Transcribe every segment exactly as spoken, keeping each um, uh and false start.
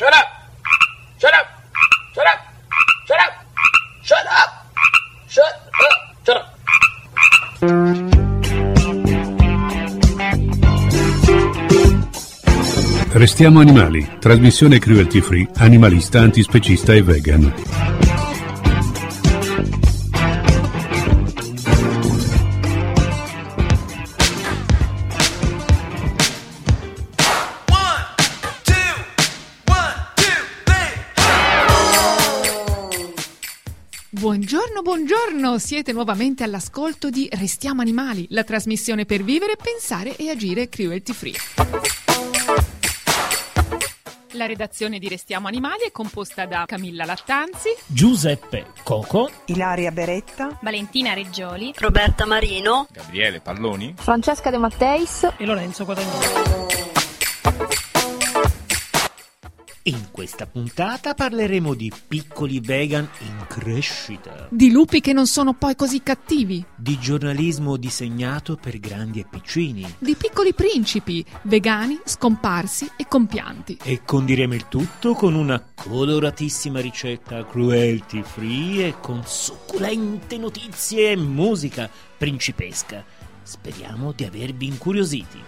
Shut up! Shut up! Shut up! Shut up! Shut up! Shut up! Shut up! Restiamo animali, trasmissione cruelty free, animalista, antispecista e vegan. Buongiorno, buongiorno! Siete nuovamente all'ascolto di Restiamo Animali, la trasmissione per vivere, pensare e agire cruelty free. La redazione di Restiamo Animali è composta da Camilla Lattanzi, Giuseppe Coco, Ilaria Beretta, Valentina Reggioli, Roberta Marino, Gabriele Palloni, Francesca De Matteis e Lorenzo Guadagnino. In questa puntata parleremo di piccoli vegan in crescita, di lupi che non sono poi così cattivi, di giornalismo disegnato per grandi e piccini, di piccoli principi, vegani, scomparsi e compianti. E condiremo il tutto con una coloratissima ricetta cruelty free e con succulente notizie e musica principesca. Speriamo di avervi incuriositi.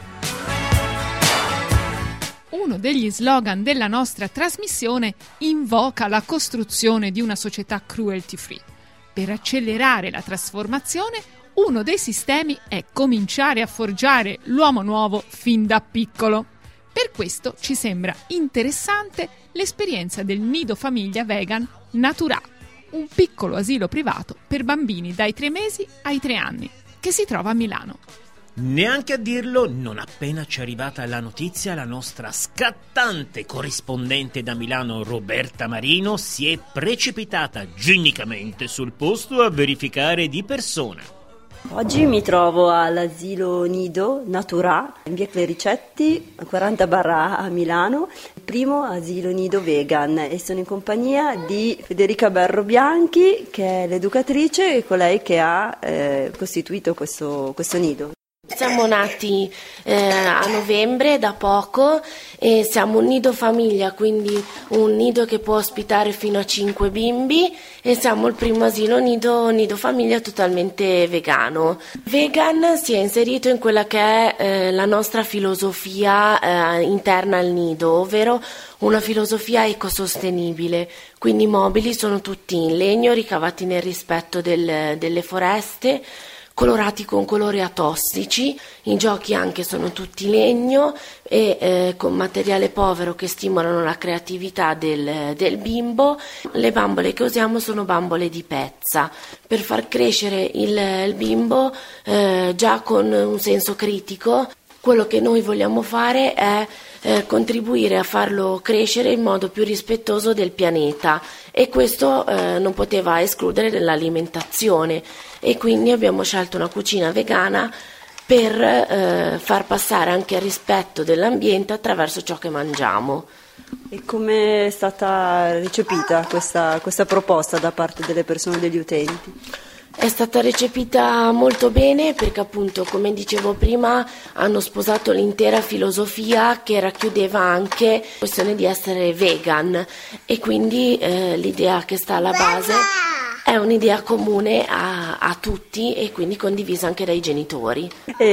Uno degli slogan della nostra trasmissione invoca la costruzione di una società cruelty free. Per accelerare la trasformazione, uno dei sistemi è cominciare a forgiare l'uomo nuovo fin da piccolo. Per questo ci sembra interessante l'esperienza del nido famiglia vegan Natura, un piccolo asilo privato per bambini dai tre mesi ai tre anni, che si trova a Milano. Neanche a dirlo, non appena ci è arrivata la notizia, la nostra scattante corrispondente da Milano Roberta Marino si è precipitata ginnicamente sul posto a verificare di persona. Oggi mi trovo all'asilo Nido Natura in via Clericetti quaranta barra A a Milano, il primo asilo nido vegan, e sono in compagnia di Federica Berro Bianchi, che è l'educatrice e colei che ha eh, costituito questo, questo nido. Siamo nati eh, a novembre, da poco, e siamo un nido famiglia, quindi un nido che può ospitare fino a cinque bimbi, e siamo il primo asilo nido, nido famiglia totalmente vegano. Vegan si è inserito in quella che è eh, la nostra filosofia eh, interna al nido, ovvero una filosofia ecosostenibile, quindi i mobili sono tutti in legno, ricavati nel rispetto del, delle foreste, colorati con colori atossici, i giochi anche sono tutti legno e eh, con materiale povero che stimolano la creatività del, del bimbo. Le bambole che usiamo sono bambole di pezza per far crescere il, il bimbo eh, già con un senso critico. Quello che noi vogliamo fare è eh, contribuire a farlo crescere in modo più rispettoso del pianeta, e questo eh, non poteva escludere dell'alimentazione, e quindi abbiamo scelto una cucina vegana per eh, far passare anche il rispetto dell'ambiente attraverso ciò che mangiamo. E come è stata recepita questa, questa proposta da parte delle persone, degli utenti? È stata recepita molto bene perché, appunto, come dicevo prima, hanno sposato l'intera filosofia che racchiudeva anche la questione di essere vegan, e quindi eh, l'idea che sta alla base è un'idea comune a, a tutti e quindi condivisa anche dai genitori.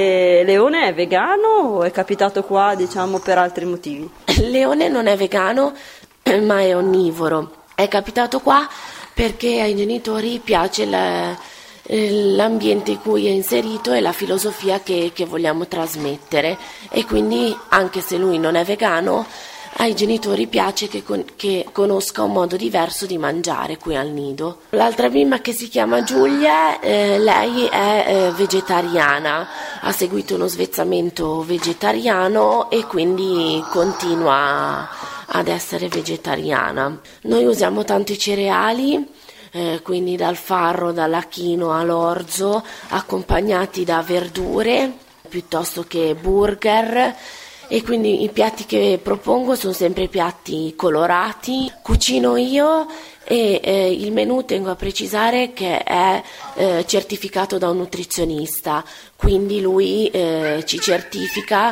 E Leone è vegano o è capitato qua, diciamo, per altri motivi? Leone non è vegano, ma è onnivoro. È capitato qua perché ai genitori piace la, l'ambiente in cui è inserito e la filosofia che, che vogliamo trasmettere, e quindi, anche se lui non è vegano, ai genitori piace che, con, che conosca un modo diverso di mangiare qui al nido. L'altra bimba, che si chiama Giulia, eh, lei è eh, vegetariana, ha seguito uno svezzamento vegetariano e quindi continua ad essere vegetariana. Noi usiamo tanto i cereali, eh, quindi dal farro, dall'achino all'orzo, accompagnati da verdure piuttosto che burger, e quindi i piatti che propongo sono sempre piatti colorati. Cucino io e eh, il menù, tengo a precisare che è eh, certificato da un nutrizionista, quindi lui eh, ci certifica che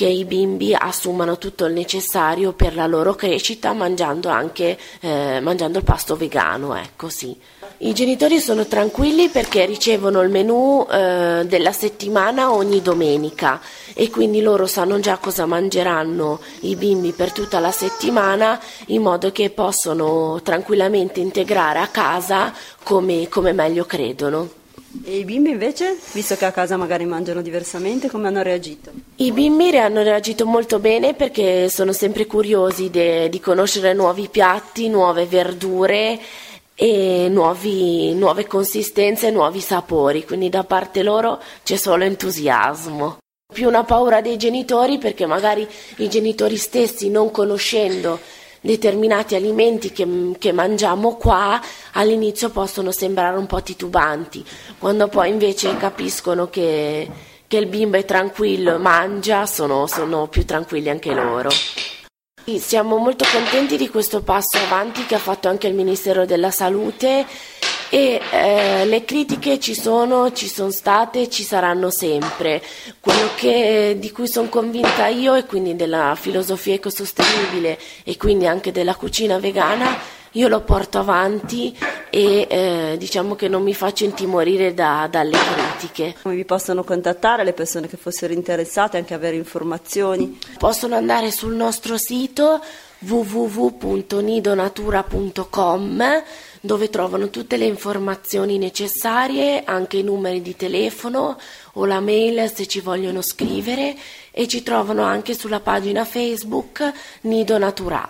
che i bimbi assumano tutto il necessario per la loro crescita mangiando anche eh, mangiando il pasto vegano, ecco sì. I genitori sono tranquilli perché ricevono il menù eh, della settimana ogni domenica e quindi loro sanno già cosa mangeranno i bimbi per tutta la settimana, in modo che possono tranquillamente integrare a casa come, come meglio credono. E i bimbi invece, visto che a casa magari mangiano diversamente, come hanno reagito? I bimbi hanno reagito molto bene perché sono sempre curiosi de, di conoscere nuovi piatti, nuove verdure e nuovi, nuove consistenze, nuovi sapori, quindi da parte loro c'è solo entusiasmo. Più una paura dei genitori, perché magari i genitori stessi, non conoscendo determinati alimenti che, che mangiamo qua, all'inizio possono sembrare un po' titubanti, quando poi invece capiscono che, che il bimbo è tranquillo e mangia, sono, sono più tranquilli anche loro. Siamo molto contenti di questo passo avanti che ha fatto anche il Ministero della Salute e eh, le critiche ci sono, ci sono state e ci saranno sempre. Quello che, di cui sono convinta io, e quindi della filosofia ecosostenibile e quindi anche della cucina vegana, io lo porto avanti e eh, diciamo che non mi faccio intimorire da, dalle critiche. Come vi possono contattare le persone che fossero interessate, anche avere informazioni? Possono andare sul nostro sito w w w punto nidonatura punto com, dove trovano tutte le informazioni necessarie, anche i numeri di telefono o la mail se ci vogliono scrivere, e ci trovano anche sulla pagina Facebook Nido Natura.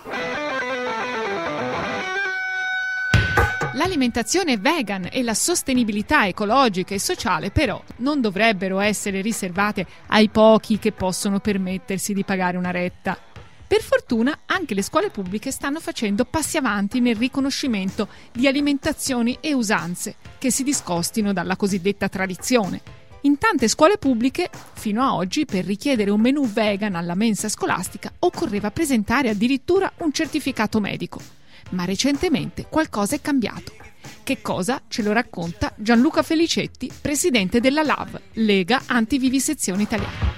L'alimentazione vegan e la sostenibilità ecologica e sociale però non dovrebbero essere riservate ai pochi che possono permettersi di pagare una retta. Per fortuna anche le scuole pubbliche stanno facendo passi avanti nel riconoscimento di alimentazioni e usanze che si discostino dalla cosiddetta tradizione. In tante scuole pubbliche, fino a oggi, per richiedere un menù vegan alla mensa scolastica occorreva presentare addirittura un certificato medico. Ma recentemente qualcosa è cambiato. Che cosa? Ce lo racconta Gianluca Felicetti, presidente della L A V, Lega Antivivisezione Italiana.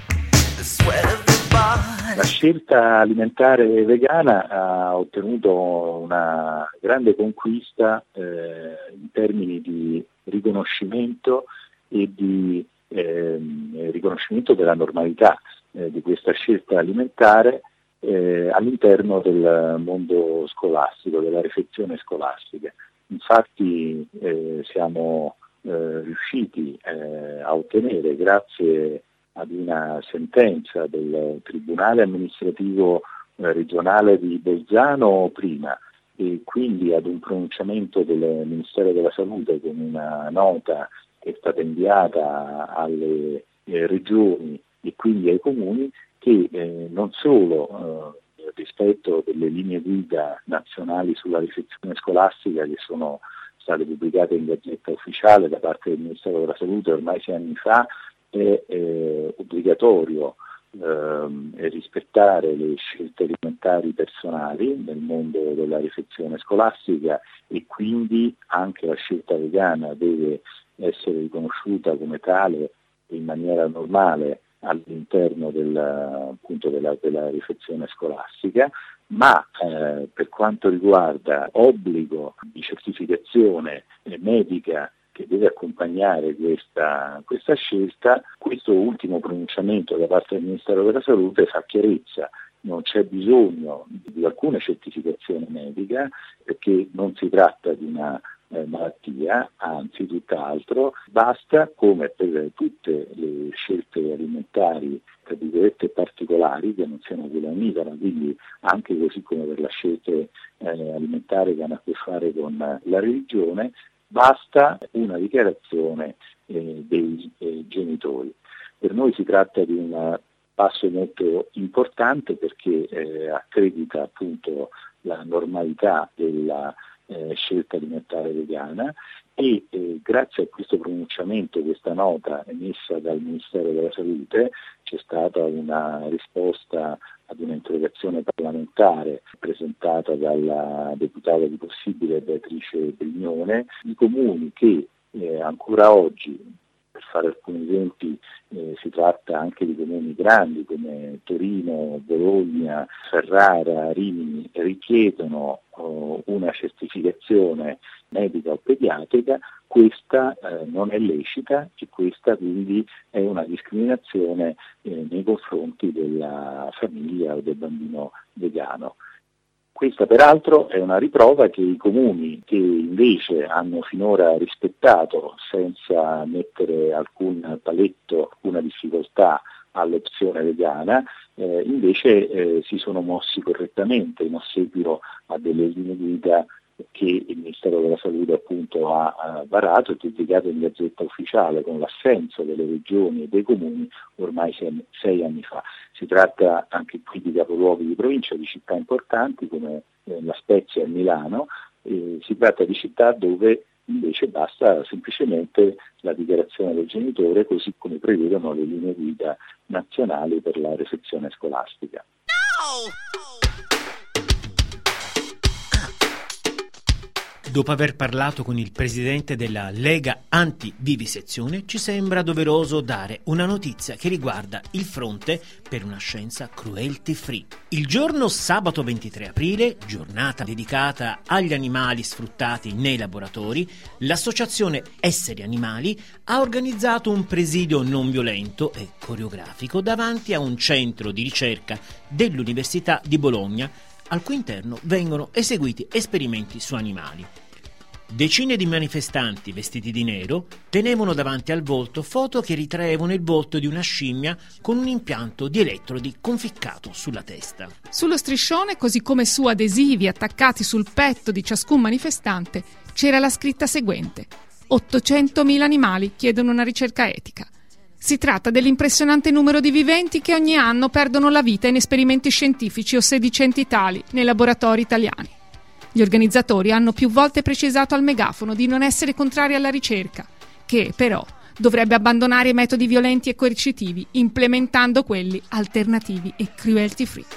La scelta alimentare vegana ha ottenuto una grande conquista eh, in termini di riconoscimento e di eh, riconoscimento della normalità eh, di questa scelta alimentare eh, all'interno del mondo scolastico, della refezione scolastica. Infatti eh, siamo eh, riusciti eh, a ottenere, grazie ad una sentenza del Tribunale amministrativo eh, regionale di Bolzano prima, e quindi ad un pronunciamento del Ministero della Salute con una nota che è stata inviata alle eh, regioni e quindi ai comuni, che eh, non solo eh, rispetto delle linee guida nazionali sulla refezione scolastica che sono state pubblicate in Gazzetta Ufficiale da parte del Ministero della Salute ormai sei anni fa, è eh, obbligatorio eh, rispettare le scelte alimentari personali nel mondo della refezione scolastica, e quindi anche la scelta vegana deve essere riconosciuta come tale in maniera normale all'interno del, appunto della, della refezione scolastica, ma eh, per quanto riguarda obbligo di certificazione eh, medica che deve accompagnare questa, questa scelta, questo ultimo pronunciamento da parte del Ministero della Salute fa chiarezza. Non c'è bisogno di alcuna certificazione medica, perché non si tratta di una eh, malattia, anzi tutt'altro, basta, come per tutte le scelte alimentari tra virgolette particolari, che non siano quelle omnivora, quindi anche così come per la scelta eh, alimentare che hanno a che fare con la religione, basta una dichiarazione eh, dei eh, genitori. Per noi si tratta di un passo molto importante, perché eh, accredita appunto la normalità della eh, scelta alimentare vegana, e eh, grazie a questo pronunciamento, questa nota emessa dal Ministero della Salute, c'è stata una risposta ad un'interrogazione parlamentare presentata dalla deputata di Possibile Beatrice Brignone, di comuni che eh, ancora oggi, per fare alcuni esempi, eh, si tratta anche di comuni grandi come Torino, Bologna, Ferrara, Rimini, richiedono oh, una certificazione medica o pediatrica, questa eh, non è lecita e questa quindi è una discriminazione eh, nei confronti della famiglia o del bambino vegano. Questa peraltro è una riprova che i comuni che invece hanno finora rispettato senza mettere alcun paletto, alcuna difficoltà all'opzione vegana, eh, invece eh, si sono mossi correttamente in ossequio a delle linee guida che il Ministero della Salute appunto ha, ha varato e pubblicato in Gazzetta Ufficiale con l'assenso delle regioni e dei comuni ormai sei, sei anni fa. Si tratta anche qui di capoluoghi di provincia, di città importanti come eh, La Spezia e Milano, eh, si tratta di città dove invece basta semplicemente la dichiarazione del genitore, così come prevedono le linee guida nazionali per la resezione scolastica. No! Dopo aver parlato con il presidente della Lega Antivivisezione, ci sembra doveroso dare una notizia che riguarda il fronte per una scienza cruelty free. Il giorno sabato ventitré aprile, giornata dedicata agli animali sfruttati nei laboratori, l'associazione Esseri Animali ha organizzato un presidio non violento e coreografico davanti a un centro di ricerca dell'Università di Bologna, al cui interno vengono eseguiti esperimenti su animali. Decine di manifestanti vestiti di nero tenevano davanti al volto foto che ritraevano il volto di una scimmia con un impianto di elettrodi conficcato sulla testa. Sullo striscione, così come su adesivi attaccati sul petto di ciascun manifestante, c'era la scritta seguente: ottocentomila animali chiedono una ricerca etica. Si tratta dell'impressionante numero di viventi che ogni anno perdono la vita in esperimenti scientifici o sedicenti tali nei laboratori italiani. Gli organizzatori hanno più volte precisato al megafono di non essere contrari alla ricerca, che però dovrebbe abbandonare i metodi violenti e coercitivi, implementando quelli alternativi e cruelty free.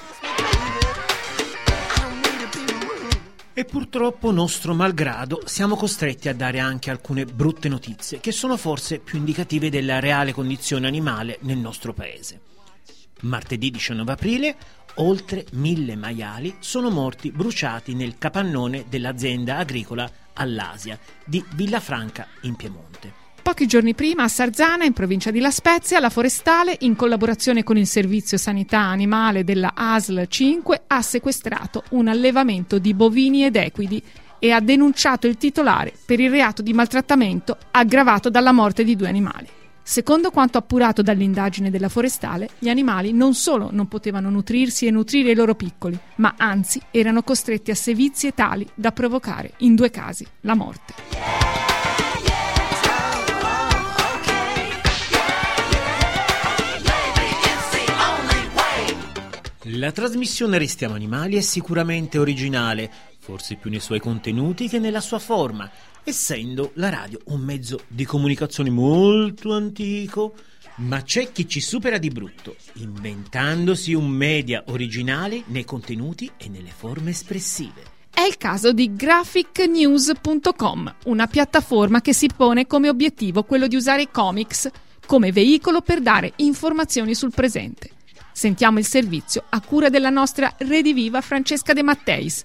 E purtroppo, nostro malgrado, siamo costretti a dare anche alcune brutte notizie che sono forse più indicative della reale condizione animale nel nostro paese. Martedì diciannove aprile, oltre mille maiali sono morti bruciati nel capannone dell'azienda agricola All'Asia di Villafranca in Piemonte. Pochi giorni prima a Sarzana, in provincia di La Spezia, la Forestale, in collaborazione con il Servizio Sanità Animale della A S L cinque, ha sequestrato un allevamento di bovini ed equidi e ha denunciato il titolare per il reato di maltrattamento aggravato dalla morte di due animali. Secondo quanto appurato dall'indagine della Forestale, gli animali non solo non potevano nutrirsi e nutrire i loro piccoli, ma anzi erano costretti a sevizie tali da provocare, in due casi, la morte. La trasmissione Restiamo Animali è sicuramente originale, forse più nei suoi contenuti che nella sua forma, essendo la radio un mezzo di comunicazione molto antico, ma c'è chi ci supera di brutto, inventandosi un media originale nei contenuti e nelle forme espressive. È il caso di graphic news punto com, una piattaforma che si pone come obiettivo quello di usare i comics come veicolo per dare informazioni sul presente. Sentiamo il servizio a cura della nostra rediviva Francesca De Matteis.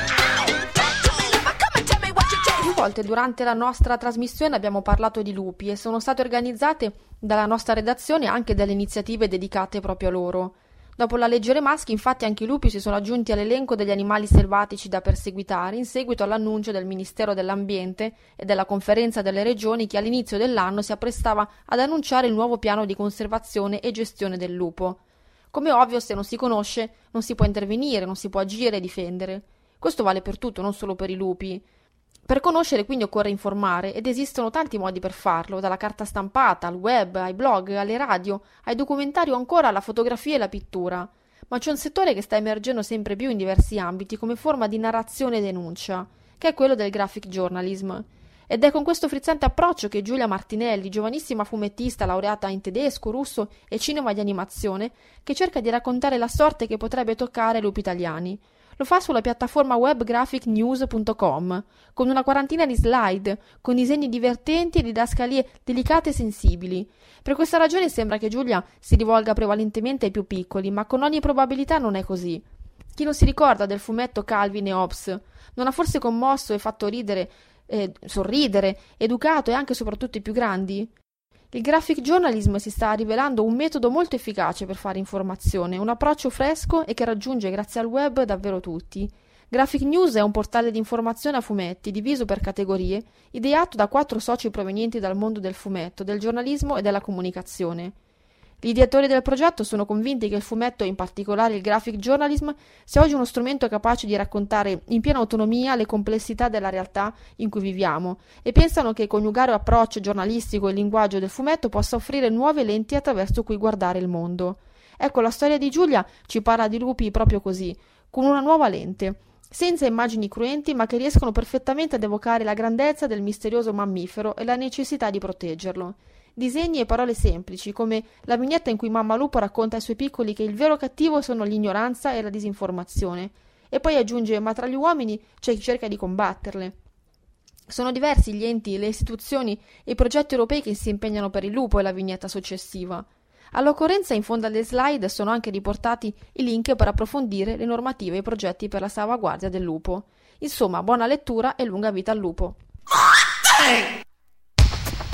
Più volte durante la nostra trasmissione abbiamo parlato di lupi e sono state organizzate dalla nostra redazione anche delle iniziative dedicate proprio a loro. Dopo la legge Remaschi, infatti, anche i lupi si sono aggiunti all'elenco degli animali selvatici da perseguitare in seguito all'annuncio del Ministero dell'Ambiente e della Conferenza delle Regioni che all'inizio dell'anno si apprestava ad annunciare il nuovo piano di conservazione e gestione del lupo. Come ovvio, se non si conosce, non si può intervenire, non si può agire e difendere. Questo vale per tutto, non solo per i lupi. Per conoscere quindi occorre informare ed esistono tanti modi per farlo, dalla carta stampata, al web, ai blog, alle radio, ai documentari o ancora alla fotografia e la pittura. Ma c'è un settore che sta emergendo sempre più in diversi ambiti come forma di narrazione e denuncia, che è quello del graphic journalism. Ed è con questo frizzante approccio che Giulia Martinelli, giovanissima fumettista laureata in tedesco, russo e cinema di animazione, che cerca di raccontare la sorte che potrebbe toccare ai lupi italiani. Lo fa sulla piattaforma web graphic news punto com, con una quarantina di slide, con disegni divertenti e didascalie delicate e sensibili. Per questa ragione sembra che Giulia si rivolga prevalentemente ai più piccoli, ma con ogni probabilità non è così. Chi non si ricorda del fumetto Calvin e Hobbes non ha forse commosso e fatto ridere, eh, sorridere, educato e anche e soprattutto i più grandi? Il graphic journalism si sta rivelando un metodo molto efficace per fare informazione, un approccio fresco e che raggiunge grazie al web davvero tutti. Graphic News è un portale di informazione a fumetti diviso per categorie, ideato da quattro soci provenienti dal mondo del fumetto, del giornalismo e della comunicazione. Gli ideatori del progetto sono convinti che il fumetto, in particolare il graphic journalism, sia oggi uno strumento capace di raccontare in piena autonomia le complessità della realtà in cui viviamo e pensano che coniugare approccio giornalistico e linguaggio del fumetto possa offrire nuove lenti attraverso cui guardare il mondo. Ecco, la storia di Giulia ci parla di lupi proprio così, con una nuova lente, senza immagini cruenti ma che riescono perfettamente ad evocare la grandezza del misterioso mammifero e la necessità di proteggerlo. Disegni e parole semplici, come la vignetta in cui Mamma Lupo racconta ai suoi piccoli che il vero cattivo sono l'ignoranza e la disinformazione, e poi aggiunge: ma tra gli uomini c'è chi cerca di combatterle. Sono diversi gli enti, le istituzioni e i progetti europei che si impegnano per il lupo e la vignetta successiva. All'occorrenza in fondo alle slide sono anche riportati i link per approfondire le normative e i progetti per la salvaguardia del lupo. Insomma, buona lettura e lunga vita al lupo.